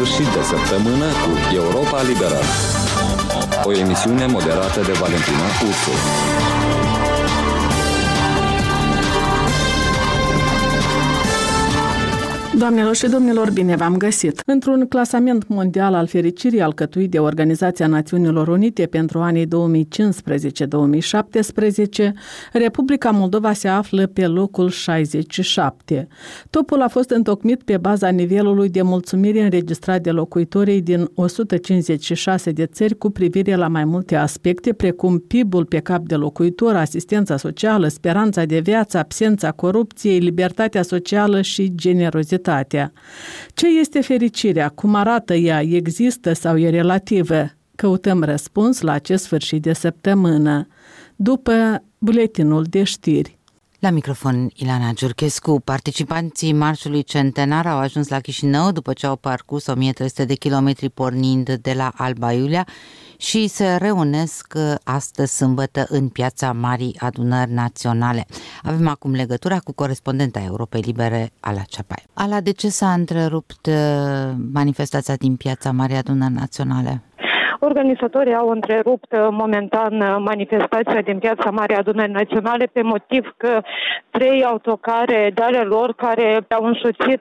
sfârșit de săptămână cu Europa Liberă. O emisiune moderată de Valentina Ursu. Doamnelor și domnilor, bine v-am găsit! Într-un clasament mondial al fericirii alcătuit de Organizația Națiunilor Unite pentru anii 2015-2017, Republica Moldova se află pe locul 67. Topul a fost întocmit pe baza nivelului de mulțumire înregistrat de locuitorii din 156 de țări cu privire la mai multe aspecte, precum PIB-ul pe cap de locuitor, asistența socială, speranța de viață, absența corupției, libertatea socială și generozitatea. Ce este fericirea? Cum arată ea? Există sau e relativă? Căutăm răspuns la acest sfârșit de săptămână, după buletinul de știri. La microfon Ilana Giurchescu. Participanții marșului centenar au ajuns la Chișinău după ce au parcurs 1300 de kilometri pornind de la Alba Iulia și se reunesc astăzi sâmbătă în piața Marii Adunări Naționale. Avem acum legătura cu corespondenta Europei Libere, Ala Ceapai. Ala, de ce s-a întrerupt manifestația din piața Marii Adunări Naționale? Organizatorii au întrerupt momentan manifestația din piața Marii Adunări Naționale pe motiv că 3 autocare de ale lor care au însoțit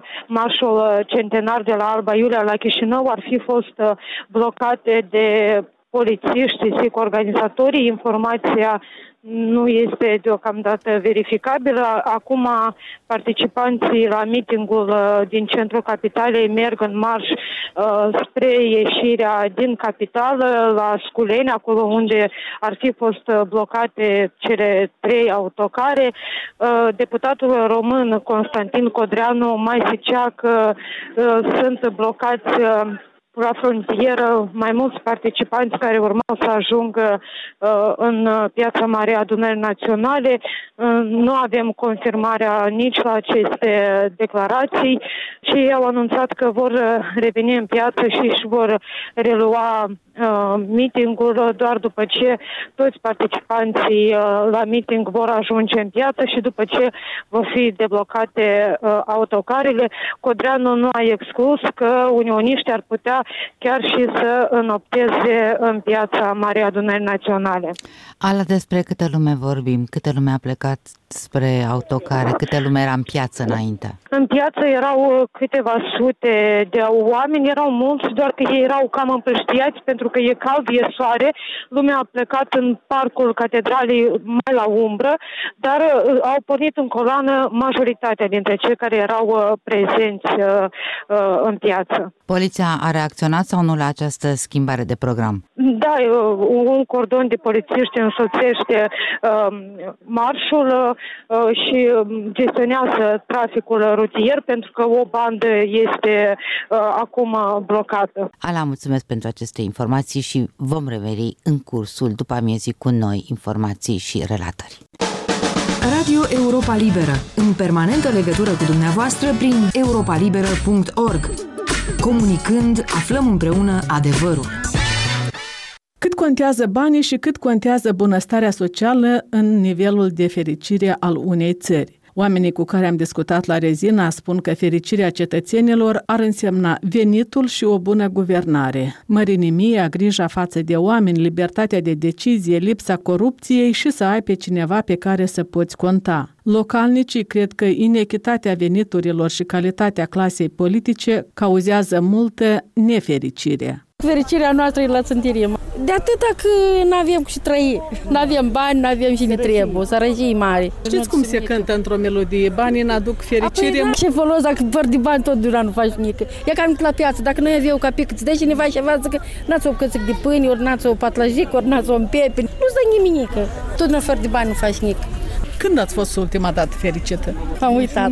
marșul centenar de la Alba Iulia la Chișinău ar fi fost blocate de polițiști, zic organizatorii. Informația nu este deocamdată verificabilă. Acum participanții la meetingul din centrul capitalei merg în marș spre ieșirea din capitală, la Sculeni, acolo unde ar fi fost blocate cele 3 autocare. Deputatul român Constantin Codreanu mai zicea că sunt blocați la frontieră mai mulți participanți care urmau să ajungă în piața Marii Adunări Naționale. Nu avem confirmarea nici la aceste declarații și ei au anunțat că vor reveni în piață și își vor relua meetingul doar după ce toți participanții la meeting vor ajunge în piață și după ce vor fi deblocate autocarele. Codreanu nu a exclus că unioniștii ar putea chiar și să înopteze în piața Marii Adunări Naționale. Ala, despre câtă lume vorbim? Câtă lume a plecat spre autocare? Câtă lume era în piață înainte? În piață erau câteva sute de oameni, erau mulți, doar că ei erau cam împrăștiați pentru că e cald, e soare. Lumea a plecat în parcul catedralei mai la umbră, dar au pornit în coloană majoritatea dintre cei care erau prezenți în piață. Poliția a reacționat sau nu la această schimbare de program? Da, un cordon de polițiști însoțește marșul și gestionează traficul rutier pentru că o bandă este acum blocată. Ala, mulțumesc pentru aceste informații și vom reveni în cursul după amiezii cu noi informații și relatări. Radio Europa Liberă, în permanentă legătură cu dumneavoastră prin europalibera.org. Comunicând, aflăm împreună adevărul. Cât contează banii și cât contează bunăstarea socială în nivelul de fericire al unei țări? Oamenii cu care am discutat la Rezina spun că fericirea cetățenilor ar însemna venitul și o bună guvernare, mărinimia, grija față de oameni, libertatea de decizie, lipsa corupției și să ai pe cineva pe care să poți conta. Localnicii cred că inechitatea veniturilor și calitatea clasei politice cauzează multă nefericire. Fericirea noastră e la țântirie. De atâta că n-avem cu ce trăi. N-avem bani, n-avem și ne trebuie. Sărăjii mari. Știți cum se cântă într-o melodie? Banii n-aduc fericire. Apoi, ce folos dacă fără de bani tot nu faci nimic. E ca la piață. Dacă noi avem ca pic, îți dă cineva ceva, zică n-ați o cățic de pâine, ori n-ați o patlajic, ori n-ați o pepe. Nu-ți dă nimic. Tot nu fără de bani nu faci nimic. Când ați fost ultima dată fericită? Am uitat.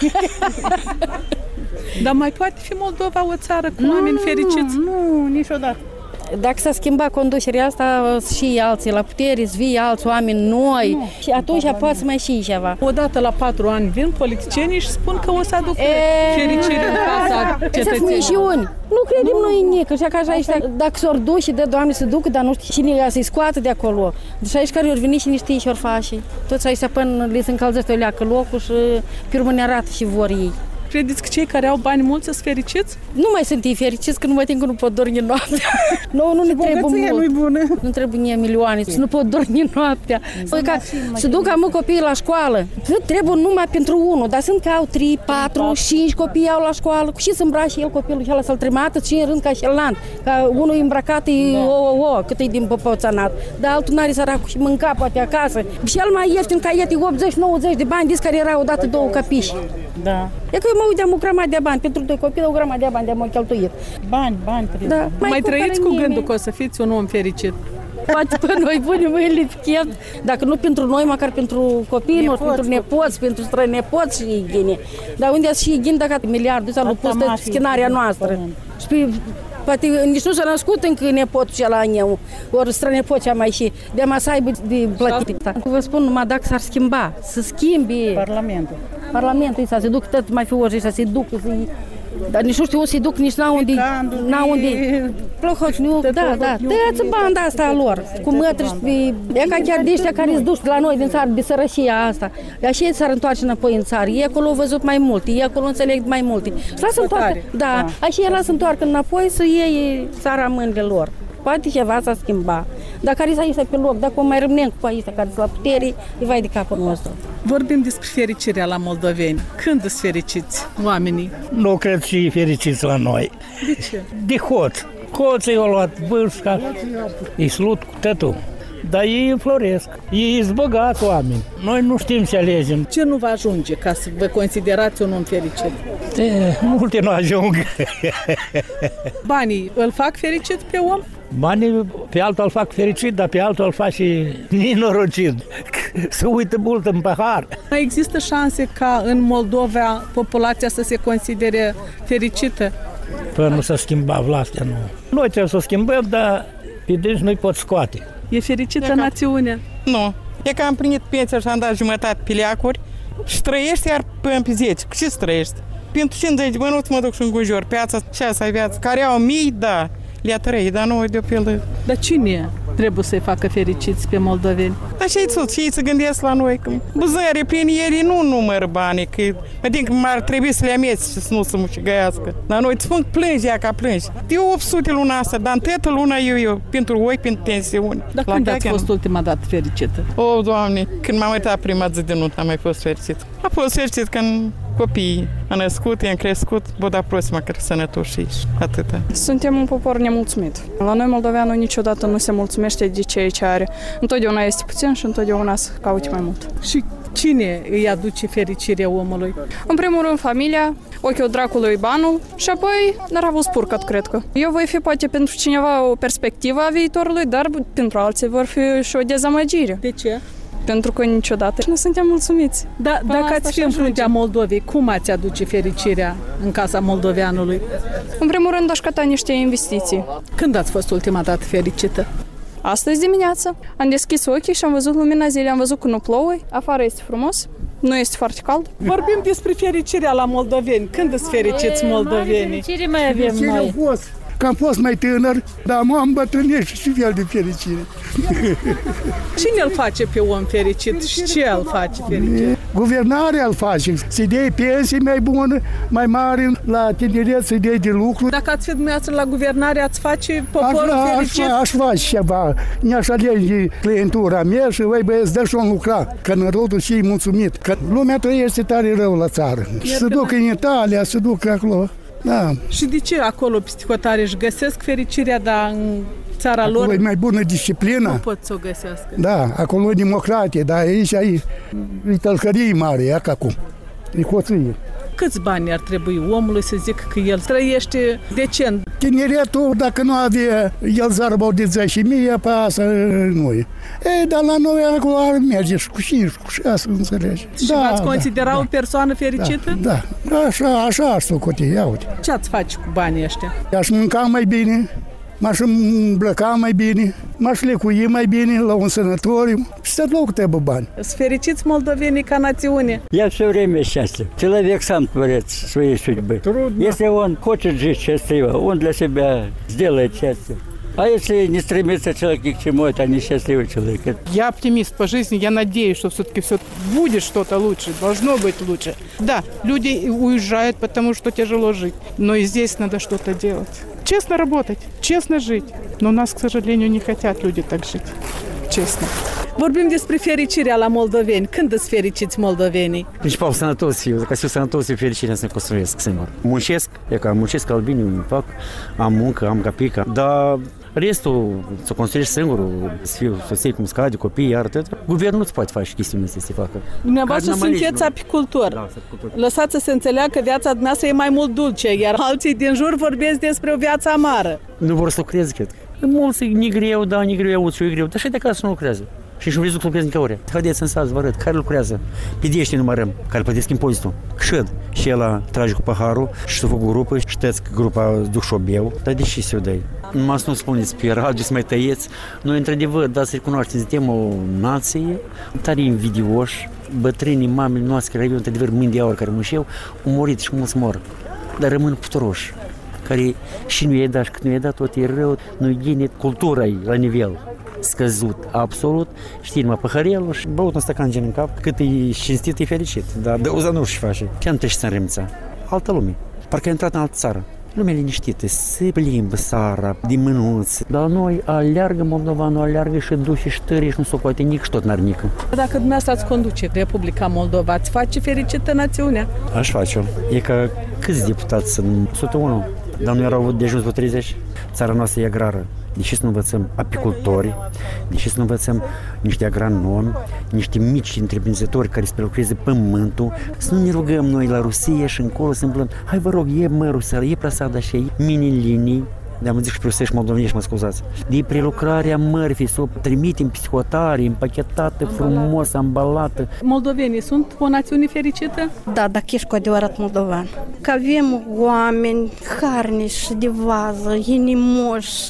Dar mai poate fi Moldova o țară cu oameni fericiți? Nu, niciodată. Dacă s-a schimbat conducerea asta și alții la putere, vii alți oameni noi și atunci poate să mai și ceva. Odată la 4 ani vin politicienii și spun că o să aducă fericire în casa cetățenilor. Nu credem noi în nică, așa că așa este. Dacă s-or duc și dă Doamne să ducă, dar nu știu cine să-i scoată de acolo. Deci aici care ori veni și nu știe ce ori face. Toți aici până le se încălzește o leacă locul și pe urmă ne arată și vor ei. Credeți că cei care au bani mulți sunt fericiți? Nu mai sunt ei fericiți că nu mai timp că nu pot dormi noaptea. Nu ne trebuie mult. Bună. Nu trebuie mie milioane, nu pot dormi noaptea. Să duc am copiii la școală. Trebuie numai pentru unul, dar sunt că au 3, 4, 5 copii au la școală. Și să îmbrace el copilul și ăla să-l trimată 5 rând ca șelant. Ca unul îmbrăcat e cât e din păpățanat. Dar altul n-are săracul și mânca poate acasă. Cel mai ieftin caiet e 80-90 de bani, dis care erau odată 2 capiși. Da. E că eu mă uiteam o grămadă de bani, pentru 2 copii o grămadă de bani de-am cheltuit. Bani trebuie. Da. Mai trăiți cu gândul că o să fiți un om fericit? Poate pe noi punem mâinile pe chet, dacă nu pentru noi, măcar pentru copiii noștri, pentru nepoți, pentru strănepoți și igiene. Dar unde ați și igiene dacă miliardul ăsta nu pus pe schinarea noastră? Și poate nici nu s-a născut încă nepotul cel la eu, ori strănepoția mai și de-a să aibă de plătit. Vă spun numai dacă s-ar schimba, să schimbe Parlamentul ăsta, să duc tot mai fi să se ducă, dar nici nu știu unde se duc, nici n-au unde. Plohoșniu, da. Tăiați banda asta a lor, cu mătri și e ca chiar de ăștia care îți duci la noi din țară, de sărășia asta. Așa s-ar întoarce înapoi în țară. Ei acolo au văzut mai multe, ei acolo înțeleg mai multe. Și lasă întoarcă, așa ei lasă întoarcă înapoi să iei țara în mâinile lor. Poate ceva s-a schimbat. Dar care s-a pe loc, dacă o mai rămânem cu aici, care sunt la putere, e vai de capul nostru. Vorbim despre fericirea la moldoveni. Când sunt fericiți oamenii? Nu cred și fericiți la noi. De ce? De hoț. Hoții au luat vârsta, îi slut cu tătul. Dar ei înfloresc. Ei sunt bogați oameni. Noi nu știm să alegem. Ce nu va ajunge ca să vă considerați un om fericit? Multe nu ajung. Banii îl fac fericit pe om? Banii pe altul îl fac fericit, dar pe altul îl fac și nenorocit. Se uită mult în pahar. Mai există șanse ca în Moldova populația să se considere fericită? Până nu se schimba vlastia, nu. Noi trebuie să o schimbăm, dar pe deci nu-i pot scoate. E fericită națiunea? Nu. E că am primit pensia și am dat jumătate pe leacuri și trăiești iar până pe 10. Cu ce trăiești? Pentru 50 de bănuți mă duc și îngujor. Piața și asta e viață. Care au mii, da, le-a trăit, dar nu de-o pildă. Dar cine trebuie să-i facă fericiți pe moldoveni? Dar și ei se gândesc la noi. Buzării prin ei nu numără banii, că mă din că m-ar trebui să le ameți și să nu se mușigăiască. Dar noi îți spun plângi, ea ca plângi. E 800 luna asta, dar în toată luna eu pentru oi, pentru pensiuni. Dar când ați fost ultima dată fericită? O, Doamne, când m-am uitat prima zi de nuntă, am mai fost fericit. A fost fericit când copiii au născut, i-am crescut, boda proxima că sănătoși și atâta. Suntem un popor nemulțumit. La noi moldoveanul niciodată nu se mulțumește de ceea ce are. Întotdeauna este puțin și întotdeauna să caute mai mult. Și cine îi aduce fericirea omului? În primul rând familia, ochiul dracului banul și apoi naravul spurcat, cred că. Eu voi fi poate pentru cineva o perspectivă a viitorului, dar pentru alții vor fi și o dezamăgire. De ce? Pentru că niciodată nu suntem mulțumiți. Da, dacă ați fi în fruntea Moldovei, cum ați aduce fericirea în casa moldoveanului? În primul rând aș căta niște investiții. Când ați fost ultima dată fericită? Astăzi dimineață. Am deschis ochii și am văzut lumina zilei, am văzut că nu plouă, afară este frumos, nu este foarte cald. Vorbim despre fericirea la moldoveni. Când sunt fericiți moldovenii? Fericire mai avem noi. Că am fost mai tânăr, dar m-am îmbătrânit și fel de fericire. Cine îl face pe om fericit și ce îl face fericit? Guvernarea îl face. Să-i dea pensii mai bune, mai mari, la tineret să-i dea de lucru. Dacă ați fi dumneavoastră la guvernare, ați face poporul fericit? Aș face ceva. Ne-aș alege clientura mea și băieți, dă și-o lucra. Că narodul și-i mulțumit. Că lumea trăiește tare rău la țară. Se duc în Italia, se duc acolo. Da. Și de ce acolo peste hotare își găsesc fericirea, dar în țara lor... Acolo e mai bună disciplină. Nu pot să o găsească. Da, acolo e democratie, dar aici e tălcărie mare, e ca acum. E hoție. Câți bani ar trebui omului să zic că el trăiește decent? Tineretul, dacă nu avea el zarbă de 10.000, pe asta nu e. Dar la noi acolo ar merge și cu 5, cu 6, înțelegi. Și v-ați considera o persoană fericită? Da, așa aș socote, ia uite. Ce ați face cu banii ăștia? Aș mânca mai bine, m-aș îmbrăca mai bine, m-aș lecui mai bine la un sănătoriu și să loc trebuie bani. Sunt fericiți moldovenii ca națiune? Я все время счастлив. Человек сам творец своей судьбы. Если он хочет жить счастливо, он для себя сделает счастье. А если не стремится человек ни к чему, это несчастливый человек. Я оптимист по жизни, я надеюсь, что все-таки все будет что-то лучше, должно быть лучше. Да, люди уезжают, потому что тяжело жить, но и здесь надо что-то делать. Честно работать, честно жить. Но у нас, к сожалению, не хотят люди так жить. Честно. Vorbim despre fericirea la moldoveni. Când îți fericiți moldovenii? Principal sănătos fiu, dacă sunt sănătos și fericirea să-mi construiesc singur. Muncesc, e ca muncesc albini, îmi fac, am muncă, am capica, dar restul să construiești singur, să fiu soție cum scade, copii, iar atât. Guvernul nu-ți poate face chestiunile astea să se facă. Dumneavoastră sunteți apicultor. Da, lăsați să se înțeleagă că viața dumneavoastră e mai mult dulce, iar alții din jur vorbesc despre o viață amară. Nu vor să lucreze, cred. Mulți e greu, da, e greu, aud și e greu, dar și de acasă nu lucrează. Și nu vreți să lucrezi nici ori. Haideți în sat, vă arăt, care lucrează. Pedește numărăm, care plătesc impozitul. Șed. Și el trage cu paharul și să fac grupă, știți că grupa duc și obeu. Dar de ce se-o dai? Numai să nu spuneți pe radio, să mai tăieți. Noi, într-adevăr, da, să recunoaștem, suntem o nație tare invidioși. Bătrânii, mamele noastre care aveau, într-adevăr, mâini de aur care mușeau, au murit și mulți mor. Dar rămân puturoși. Care și nu e dat, și când nu e dat, tot e rău. Nu e cultura la nivel scăzut, absolut. Știi, numai păhărelul și băut un stacan gin în cap. Cât e cinstit, e fericit. Dar dăuza nu-și face. Ce am să înremța? Altă lume. Parcă a intrat în altă țară. Lumea liniștită, se plimbă sara, din mânuți. Dar noi aleargă moldovanul, aleargă și duce și tărie și nu s-o poate nici și tot n-ar nică. Dacă dumneavoastră ați conduce Republica Moldova, ați face fericită națiunea? Aș face-o. E ca câți deputați sunt? 101. Dar nu erau avut de ajuns vreo 30. Țara noastră e agrară. De ce să nu învățăm apicultori? De ce să nu învățăm niște agronomi, niște mici întreprinzători care să prelucreze pământul? Să nu ne rugăm noi la Rusia și încolo să îmblăm. Hai vă rog, e mărul săr, e plasat așa, e mini-linii. Am zis și pe rusești moldovenești, mă scuzați. De prelucrarea mărfii, să o trimitem pe hotare, împachetată, frumos, ambalată. Moldovenii sunt o națiune fericită? Da, dacă ești cu adevărat moldovan. Că avem oameni harniși de vază, inimoși,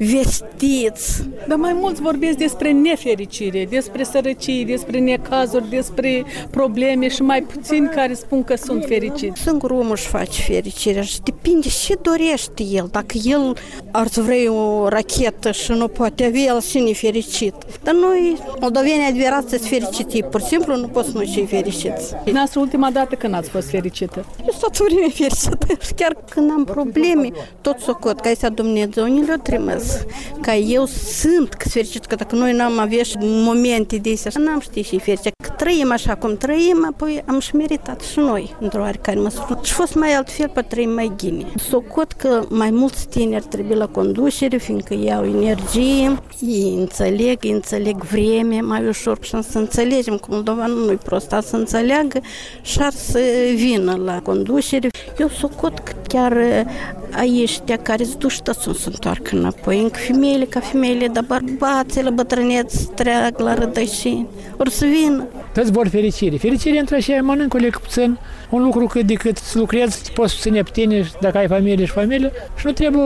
vestiți. Dar mai mulți vorbesc despre nefericire, despre sărăcie, despre necazuri, despre probleme și mai puțini care spun că sunt fericiți. Singur omul își face fericirea și depinde ce dorește el. Dacă el ar să vrei o rachetă și nu poate avea, el și nefericit. Dar noi, moldovenii adevărați, sunt fericiți. Pur și simplu nu pot să nu fie fericiți. Dumneavoastră, ultima dată când ați fost fericită? Eu sunt tot vremea fericită. Chiar când am probleme, tot socot, ca să Dumnezeu ne le trimis. Ca eu sunt fericit, că dacă noi n-am avea și momente de astea, n-am ști și fericit. Că trăim așa cum trăim, apoi am și meritat și noi, într-o oarecare măsură. Și fost mai altfel, pe trăim mai gine. Socot că mai mulți tineri trebuie la conducere, fiindcă iau energie, ei înțeleg vreme mai ușor și să înțelegem că moldovanul nu-i prost, să înțeleagă și ar să vină la conducere. Eu socot că chiar ăștia care-ți duși tot să se întoarcă înapoi, încă femeile ca femeile, dar bărbații la bătrâneți treag la rădășini, or să vină. Toți vor fericire. Fericire între așa, mănâncă puțin, un lucru cât de cât să lucrezi, poți susține pe tine dacă ai familie și familie și nu trebuie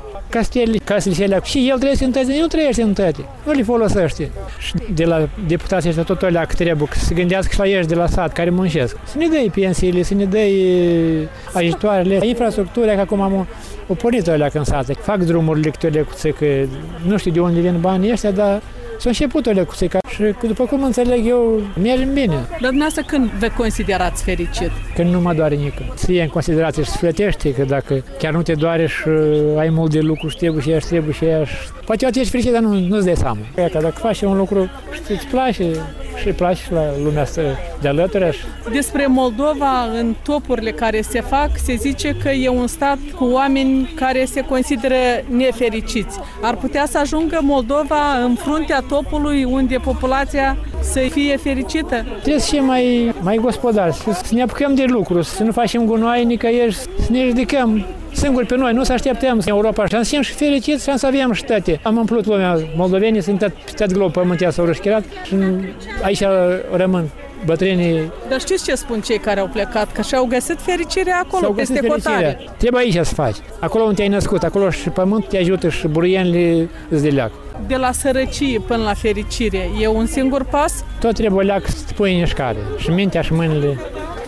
casele și alea. Și el trăiește în sănătate, nu trăiește în sănătate, nu le folosește. Și de la deputații ăștia tot alea că trebuie să se gândească și la ei de la sat care muncesc. Să ne dai pensiile, să ne dai ajutoarele, infrastructura, că acum am o pornit alea în sat. Fac drumurile câte că nu știu de unde vin banii ăștia, dar s-au început o lecuțica și după cum înțeleg eu, mergem bine. Dar dumneavoastră când vă considerați fericit? Când nu mă doare nică. Să iei în considerație și să plătești, că dacă chiar nu te doare și ai mult de lucru și trebuie și aia. Poate eu ești fericit, dar nu-ți dai seama. Că dacă faci un lucru și îți place și îi place la lumea asta de alături. Despre Moldova, în topurile care se fac, se zice că e un stat cu oameni care se consideră nefericiți. Ar putea să ajungă Moldova în fruntea topului unde populația să fie fericită? Trebuie să fie mai gospodari, să ne apucăm de lucru, să nu facem gunoi nicăieri, să ne ridicăm singuri pe noi, nu să așteptăm în Europa. Și am să fim și fericiți și am să avem și toate. Am umplut lumea, moldovenii sunt pe tot globul pământea s-au rășchirat și aici rămân bătrânii. Dar știți ce spun cei care au plecat? Că și-au găsit fericirea acolo, peste hotare. Trebuie aici să faci. Acolo unde te-ai născut, acolo și pământul te ajută și buruienile îți de leac. De la sărăcie până la fericire, e un singur pas? Tot trebuie leac să te pui în mișcare. Și mintea și mâinile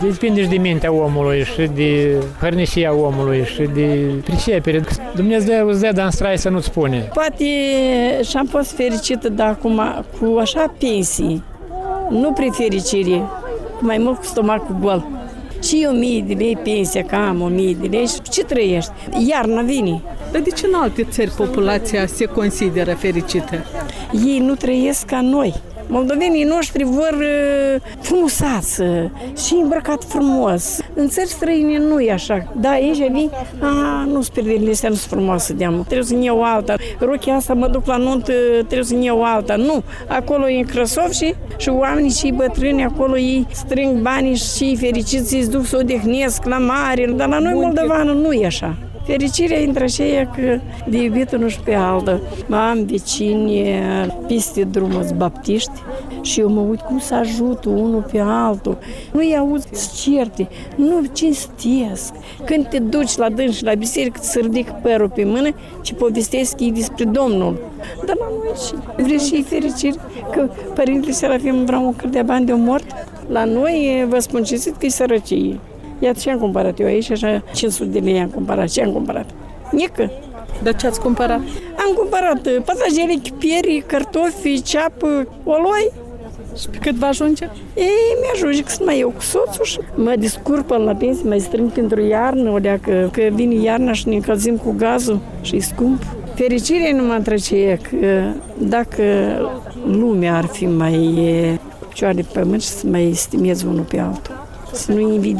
Depinde și de mintea omului și de hărnicia omului și de pricepere. Dumnezeu îți dă, dar în strai să nu-ți spune. Poate și-am fost fericită, dar acum cu așa pensii, nu prin fericire, mai mult cu stomacul gol. Și 1000 de lei pensia, că am 1000 de lei și ce trăiești? Iarna vine. Dar de ce în alte țări populația se consideră fericită? Ei nu trăiesc ca noi. Moldovenii noștri vor frumusață și îmbrăcat frumos. În țări străine nu e așa. Da, aici vii, nu spirdelele astea nu sunt frumoase de-am. Trebuie să-mi iau alta. Rochia asta mă duc la nuntă, trebuie să-mi iau alta. Nu, acolo e în Crăsov și oamenii și bătrâni acolo ei strâng banii și fericiți îți duc să odihnesc la mare. Dar la noi moldovană nu e așa. Fericirea intră aceea că de iubitul nu-și pe altă. Am vecini peste drumul baptiști și eu mă uit cum se ajută unul pe altul. Nu-i auzi certe, nu cinstesc. Când te duci la dânsi la biserică, îți ridică părul pe mână și povestesc ei despre Domnul. Dar la noi și vrei și fericire că Părintele Serafim vrea un cât de bani de mort. La noi vă spun cinstit că e sărăcie. Iată ce am cumpărat eu aici, așa 500 de lei am cumpărat. Ce am cumpărat? Nică. Dar ce ați cumpărat? Am cumpărat pasagere, chipieri, cartofi, ceapă, oloi. Și pe cât vă ajunge? Ei, mi-ajunge că sunt mai eu cu soțul și mă descurc până la pensie, mai strâng pentru iarnă, o leacă, că vine iarna și ne încălzim cu gazul și e scump. Fericirea nu mă întrece că dacă lumea ar fi mai picioare pe pământ și să mai estimeze unul pe altul. Să nu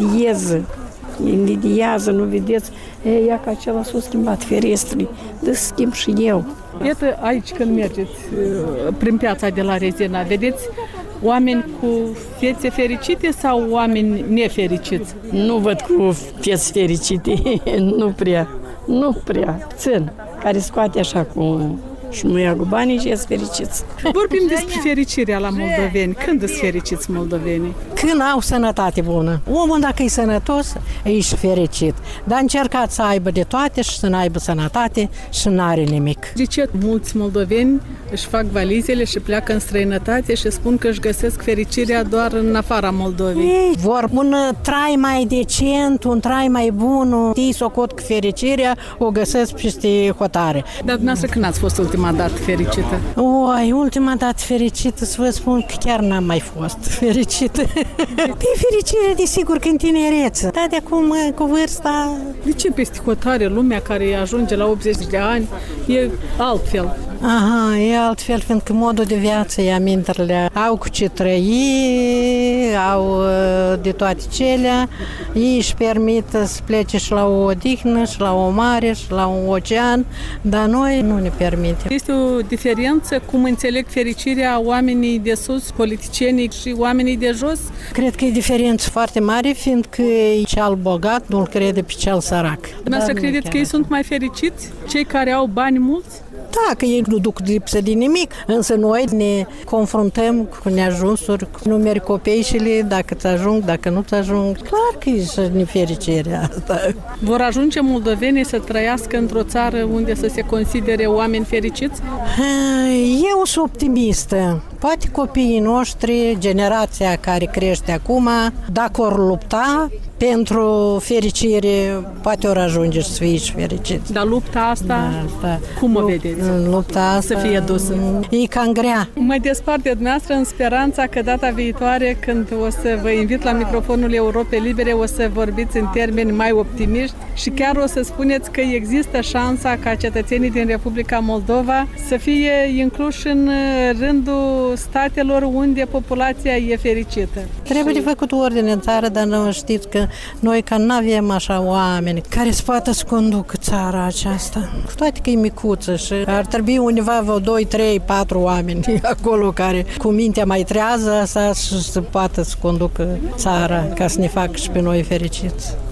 invidiază, nu vedeți, ia că acela s-a schimbat ferestrele, dă să schimb și eu. Iată aici când mergeți prin piața de la Rezina, vedeți oameni cu fețe fericite sau oameni nefericiți? Nu văd cu fețe fericite, nu prea, țin, care scoate așa cu șmuia cu banii și ești fericiți. Vorbim despre fericirea la moldoveni. Când sunt fericiți moldovenii? Când au sănătate bună. Omul dacă e sănătos, ești fericit. Dar încercați să aibă de toate și să n-aibă sănătate și n-are nimic. De ce mulți moldoveni își fac valizele și pleacă în străinătate și spun că își găsesc fericirea doar în afara Moldovei? Ei vor un trai mai decent, un trai mai bun. Ei socot că fericirea o găsesc peste hotare. Dar dumneavoastră când ați fost ultima dată fericită? Ultima dată fericită, să vă spun că chiar n-am mai fost fericită. Pe fericire, desigur, că în tinerețe. Dar de acum, cu vârsta... De ce peste hotare lumea care ajunge la 80 de ani e altfel? Aha, e altfel, fiindcă modul de viață, e amintele, au cu ce trăi, au de toate celea, ei își permită să plece și la o odihnă, și la o mare, și la un ocean, dar noi nu ne permitem. Este o diferență cum înțeleg fericirea oamenii de sus, politicienii și oamenii de jos? Cred că e diferență foarte mare, fiindcă cel bogat nu-l crede pe cel sărac. Dumneavoastră credeți că ei sunt mai fericiți? Cei care au bani mulți? Da, că ei nu duc lipsă de nimic, însă noi ne confruntăm cu neajunsuri, cu numeri copeșile, dacă ți ajung, dacă nu ți ajung. Clar că e și nefericirea asta. Vor ajunge moldovenii să trăiască într-o țară unde să se considere oameni fericiți? Eu sunt optimistă. Poate copiii noștri, generația care crește acum, dacă or lupta pentru fericire, poate ori ajunge să fie și fericiți. Dar lupta asta, cum o vedeți? Lupta asta să fie dusă? E cam grea. Mă despart de dumneavoastră în speranța că data viitoare, când o să vă invit la microfonul Europei Libere, o să vorbiți în termeni mai optimiști și chiar o să spuneți că există șansa ca cetățenii din Republica Moldova să fie incluși în rândul statelor unde populația e fericită. Trebuie de făcut ordine în țară, dar nu știți că noi că nu avem așa oameni care să poată să conducă țara aceasta. Cu toate că e micuță și ar trebui undeva vreo 2, 3, 4 oameni acolo care cu mintea mai trează să poată să conducă țara ca să ne facă și pe noi fericiți.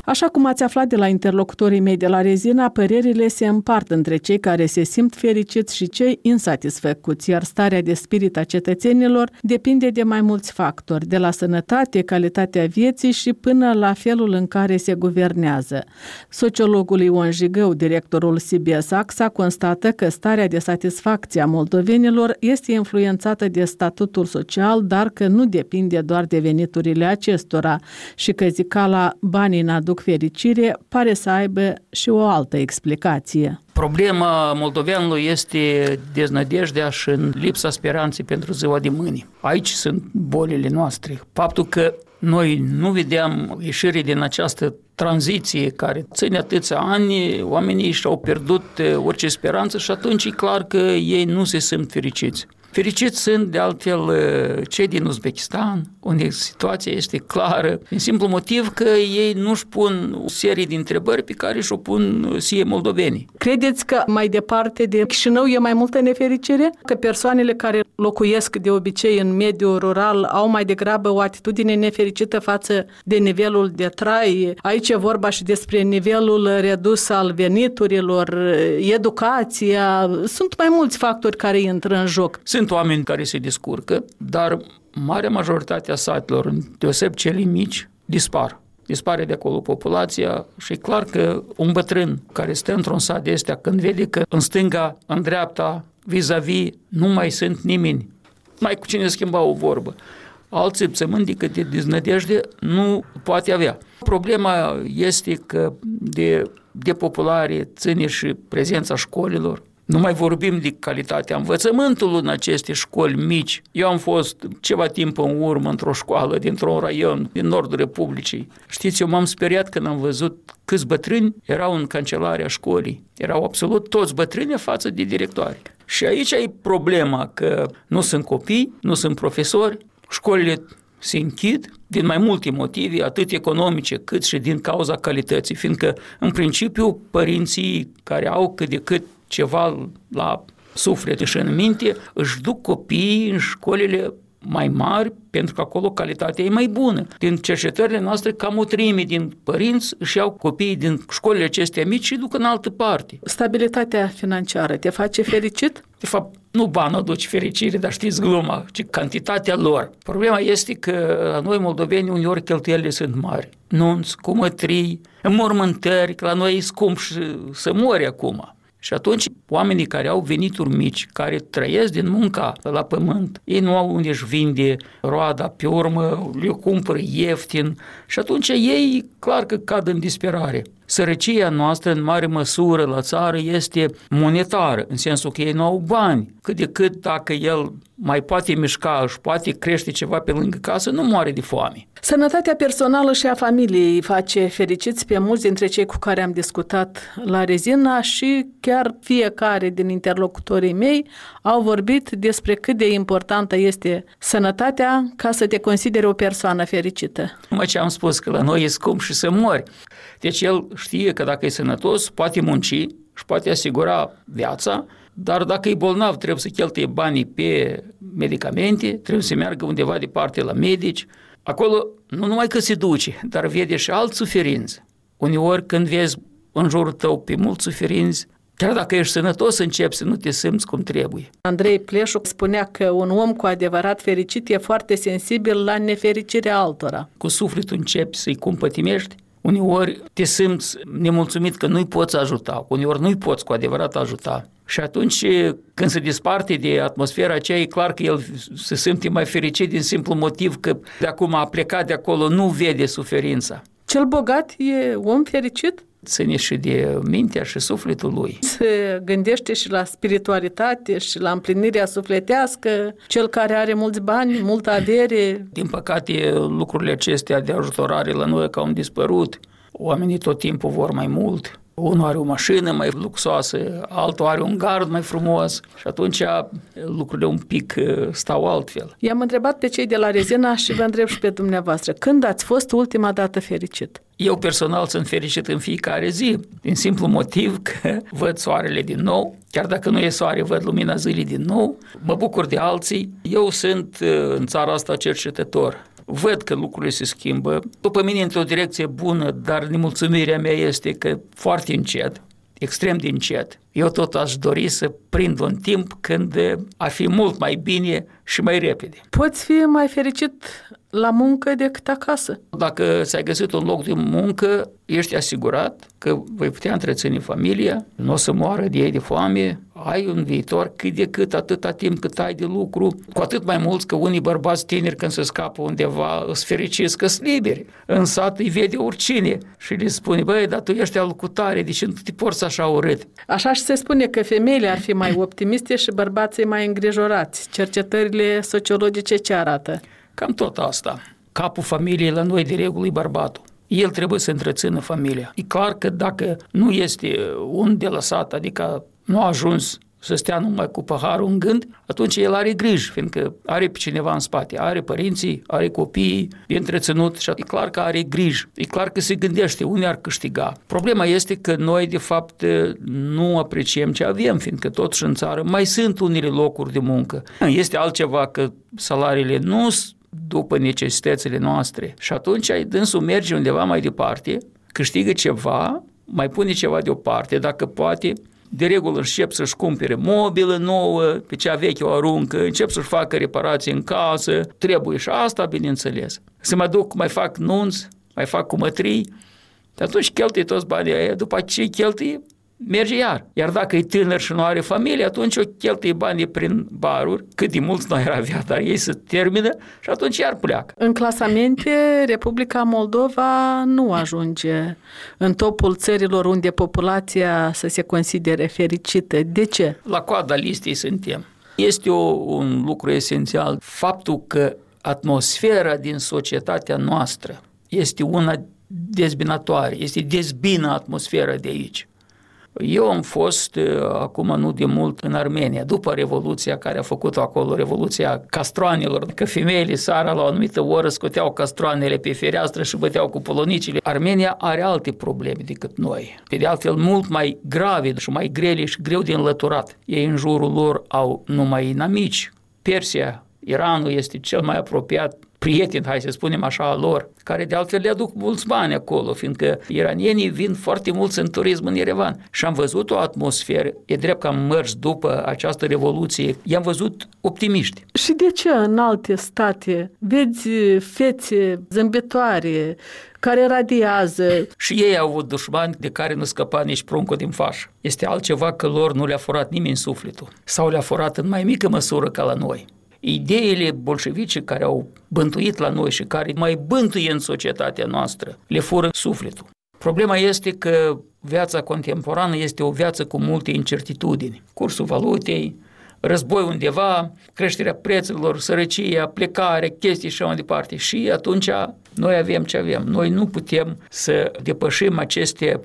Așa cum ați aflat de la interlocutorii mei de la Rezina, părerile se împart între cei care se simt fericiți și cei insatisfăcuți, iar starea de spirit a cetățenilor depinde de mai mulți factori, de la sănătate, calitatea vieții și până la felul în care se guvernează. Sociologul Ion Jigău, directorul CBS AXA, constată că starea de satisfacție a moldovenilor este influențată de statutul social, dar că nu depinde doar de veniturile acestora și că zicala banii n-aduc fericire pare să aibă și o altă explicație. Problema moldoveanului este deznădejdea și în lipsa speranței pentru ziua de mâine. Aici sunt bolile noastre. Faptul că noi nu vedeam ieșire din această tranziție care ține atâția ani, oamenii și-au pierdut orice speranță și atunci e clar că ei nu se simt fericiți. Fericiți sunt, de altfel, cei din Uzbekistan, unde situația este clară, din simplu motiv că ei nu-și pun o serie de întrebări pe care și-o pun sie moldovenii. Credeți că mai departe de Chișinău e mai multă nefericire? Că persoanele care locuiesc de obicei în mediul rural au mai degrabă o atitudine nefericită față de nivelul de trai? Aici e vorba și despre nivelul redus al veniturilor, educația. Sunt mai mulți factori care intră în joc. Sunt oameni care se descurcă, dar marea majoritate a satelor, deoseb cele mici, dispar. Dispare de acolo populația și e clar că un bătrân care stă într-un sat de astea, când vede că în stânga, în dreapta, vis-a-vis, nu mai sunt nimeni, mai cu cine schimba o vorbă. Alții pțămândi cât de deznădejde nu poate avea. Problema este că de depopulare ține și prezența școlilor. Nu mai vorbim de calitatea învățământului în aceste școli mici. Eu am fost ceva timp în urmă într-o școală dintr-un raion din nordul Republicii. Știți, eu m-am speriat când am văzut câți bătrâni erau în cancelarea școlii. Erau absolut toți bătrâni față de directoare. Și aici e problema că nu sunt copii, nu sunt profesori, școlile se închid din mai multe motive, atât economice cât și din cauza calității, fiindcă în principiu părinții care au cât de cât ceva la suflet și în minte, își duc copiii în școlile mai mari, pentru că acolo calitatea e mai bună. Din cercetările noastre, cam o treime din părinți își iau copiii din școlile acestea mici și duc în altă parte. Stabilitatea financiară te face fericit? De fapt, nu bani aduce fericire, dar știți gluma, ci cantitatea lor. Problema este că la noi moldoveni uneori cheltuielile sunt mari. Nunți, cumătrii, înmormântări, că la noi e scump și să mori acum. Și atunci oamenii care au venituri mici, care trăiesc din munca la pământ, ei nu au unde își vinde roada, pe urmă le cumpără ieftin și atunci ei clar că cad în disperare. Sărăcia noastră în mare măsură la țară este monetară, în sensul că ei nu au bani. Cât de cât dacă el mai poate mișca, își poate crește ceva pe lângă casă, nu moare de foame. Sănătatea personală și a familiei îi face fericiți pe mulți dintre cei cu care am discutat la Rezina și chiar fiecare din interlocutorii mei au vorbit despre cât de importantă este sănătatea ca să te consideri o persoană fericită. Numai ce am spus că la noi e scump și să mori. Deci el știe că dacă e sănătos, poate munci și poate asigura viața, dar dacă e bolnav, trebuie să cheltuie banii pe medicamente, trebuie să meargă undeva departe la medici. Acolo nu numai că se duce, dar vede și alți suferinți. Uneori când vezi în jurul tău pe mulți suferinți, chiar dacă ești sănătos, începi să nu te simți cum trebuie. Andrei Pleșu spunea că un om cu adevărat fericit e foarte sensibil la nefericirea altora. Cu sufletul începi să-i cumpătimești, uneori te simți nemulțumit că nu-i poți ajuta, uneori nu-i poți cu adevărat ajuta. Și atunci când se disparte de atmosfera aceea, e clar că el se simte mai fericit din simplu motiv că de acum a plecat de acolo, nu vede suferința. Cel bogat e om fericit? Ține și de mintea și sufletul lui. Se gândește și la spiritualitate și la împlinirea sufletească, cel care are mulți bani, multă avere. Din păcate, lucrurile acestea de ajutorare la noi că au dispărut. Oamenii tot timpul vor mai mult. Unul are o mașină mai luxoasă, altul are un gard mai frumos și atunci lucrurile un pic stau altfel. I-am întrebat pe cei de la Rezina și vă întreb și pe dumneavoastră. Când ați fost ultima dată fericit? Eu personal sunt fericit în fiecare zi, din simplu motiv că văd soarele din nou, chiar dacă nu e soare, văd lumina zilei din nou, mă bucur de alții. Eu sunt în țara asta cercetător. văd că lucrurile se schimbă. După mine, într-o direcție bună, dar nemulțumirea mea este că foarte încet, extrem de încet. Eu tot aș dori să prind un timp când ar fi mult mai bine și mai repede. Poți fi mai fericit la muncă decât acasă? Dacă ți-ai găsit un loc de muncă, ești asigurat că vei putea întreține familia, nu o să moară de ei de foame, ai un viitor cât de cât atâta timp cât ai de lucru, cu atât mai mult că unii bărbați tineri când se scapă undeva îs fericiți că sunt liberi. În sat îi vede oricine și le spune, băi, dar tu ești al cutare, de ce nu te porți așa urât? Așa și se spune că femeile ar fi mai optimiste și bărbații mai îngrijorați. Cercetările sociologice ce arată? Cam tot asta. Capul familiei la noi de regulă e bărbatul. El trebuie să întrețină familia. E clar că dacă nu este un de lăsat, adică nu a ajuns să stea numai cu paharul în gând, atunci el are grijă, fiindcă are pe cineva în spate, are părinții, are copiii, e întreținut și e clar că are grijă. E clar că se gândește unde ar câștiga. Problema este că noi, de fapt, nu apreciem ce avem, fiindcă totuși în țară mai sunt unele locuri de muncă. Este altceva că salariile nu după necesitățile noastre. Și atunci dânsul merge undeva mai departe, câștigă ceva, mai pune ceva deoparte, dacă poate, de regulă încep să-și cumpere mobilă nouă, pe cea veche o aruncă, încep să-și facă reparații în casă, trebuie și asta, bineînțeles. Se mai duc, mai fac nunți, mai fac cumătrii, atunci cheltuie toți banii aia, după ce cheltuie, merge iar. Iar dacă e tânăr și nu are familie, atunci o cheltuie banii prin baruri, cât de mulți noi ar avea, dar ei se termină și atunci iar pleacă. În clasamente, Republica Moldova nu ajunge în topul țărilor unde populația să se considere fericită. De ce? La coada listei suntem. Este un lucru esențial, faptul că atmosfera din societatea noastră este una dezbinatoare, este dezbină atmosfera de aici. Eu am fost acum nu de mult în Armenia, după Revoluția care a făcut-o acolo, Revoluția castroanelor, că femeile seara la o anumită oră scoteau castroanele pe fereastră și băteau cu polonicile. Armenia are alte probleme decât noi, pe de altfel mult mai grave și mai grele și greu de înlăturat. Ei în jurul lor au numai inamici. Persia, Iranul este cel mai apropiat prieteni, hai să spunem așa, a lor, care de altfel le aduc mulți bani acolo, fiindcă iranienii vin foarte mulți în turism în Yerevan. Și am văzut o atmosferă, e drept că am mers după această revoluție, i-am văzut optimiști. Și de ce în alte state vezi fețe zâmbitoare, care radiază? Și ei au avut dușmani de care nu scăpa nici pruncul din fașă. Este altceva că lor nu le-a furat nimeni sufletul, sau le-a furat în mai mică măsură ca la noi. Ideile bolșevice care au bântuit la noi și care mai bântuie în societatea noastră, le fură sufletul. Problema este că viața contemporană este o viață cu multe incertitudini. Cursul valutei, război undeva, creșterea prețurilor, sărăcia, plecare, chestii și așa mai departe. Și atunci noi avem ce avem. Noi nu putem să depășim aceste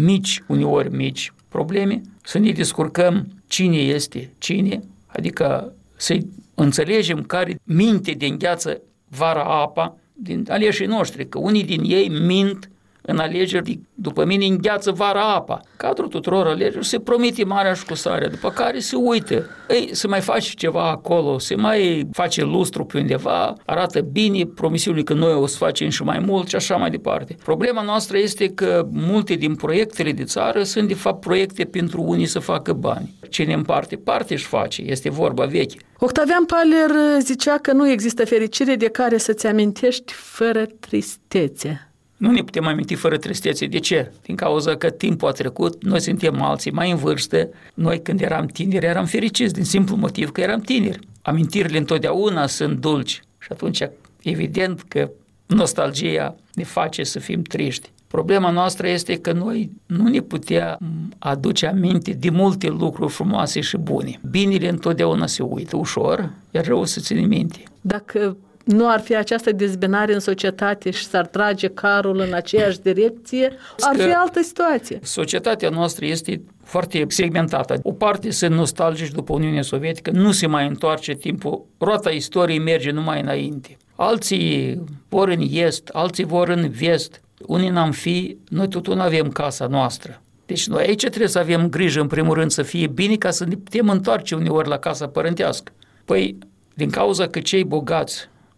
uneori mici probleme, să ne descurcăm cine este cine, adică să-i înțelegem care minte de îngheață vara apa din aleșii noștri, că unii din ei mint în alegeri, după mine îngheață vara apa. Cadrul tuturor alegeri se promite marea și cu sarea, după care se uită. Ei, se mai face ceva acolo, se mai face lustru pe undeva, arată bine, promisiunile că noi o să facem și mai mult și așa mai departe. Problema noastră este că multe din proiectele de țară sunt de fapt proiecte pentru unii să facă bani. Cine împarte, parte își face, este vorba veche. Octavian Paler zicea că nu există fericire de care să-ți amintești fără tristețe. Nu ne putem aminti fără tristețe. De ce? Din cauza că timpul a trecut, noi suntem alții mai în vârstă, noi când eram tineri eram fericiți, din simplu motiv că eram tineri. Amintirile întotdeauna sunt dulci și atunci evident că nostalgia ne face să fim triști. Problema noastră este că noi nu ne putem aduce aminte de multe lucruri frumoase și bune. Binele întotdeauna se uită ușor, iar rău se ține minte. Dacă nu ar fi această dezbinare în societate și s-ar trage carul în aceeași direcție, ar fi altă situație. Societatea noastră este foarte segmentată. O parte sunt nostalgici după Uniunea Sovietică, nu se mai întoarce timpul, roata istoriei merge numai înainte. Alții vor în est, alții vor în vest. Unii n-am fi, noi totul avem casa noastră. Deci noi aici trebuie să avem grijă, în primul rând, să fie bine ca să ne putem întoarce uneori la casa părintească. Păi, din cauza că cei bogați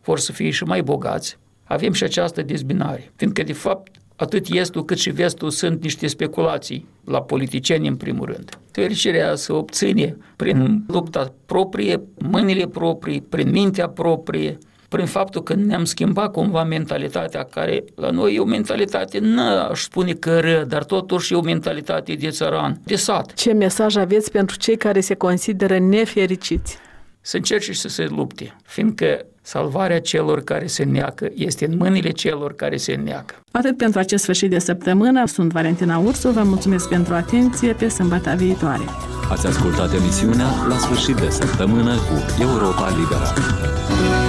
vor să fie și mai bogați, avem și această dezbinare. Fiindcă, de fapt, atât estul cât și vestul sunt niște speculații la politicieni în primul rând. Fericirea se obține prin lupta proprie, mâinile proprii, prin mintea proprie, prin faptul că ne-am schimbat cumva mentalitatea care la noi e o mentalitate, aș spune că ră, dar totuși e o mentalitate de țăran, de sat. Ce mesaj aveți pentru cei care se consideră nefericiți? Să încerce și să se lupte, fiindcă salvarea celor care se neacă este în mâinile celor care se neacă. Atât pentru acest sfârșit de săptămână. Sunt Valentina Ursu, vă mulțumesc pentru atenție, pe sâmbătă viitoare. Ați ascultat emisiunea La sfârșit de săptămână cu Europa Liberă.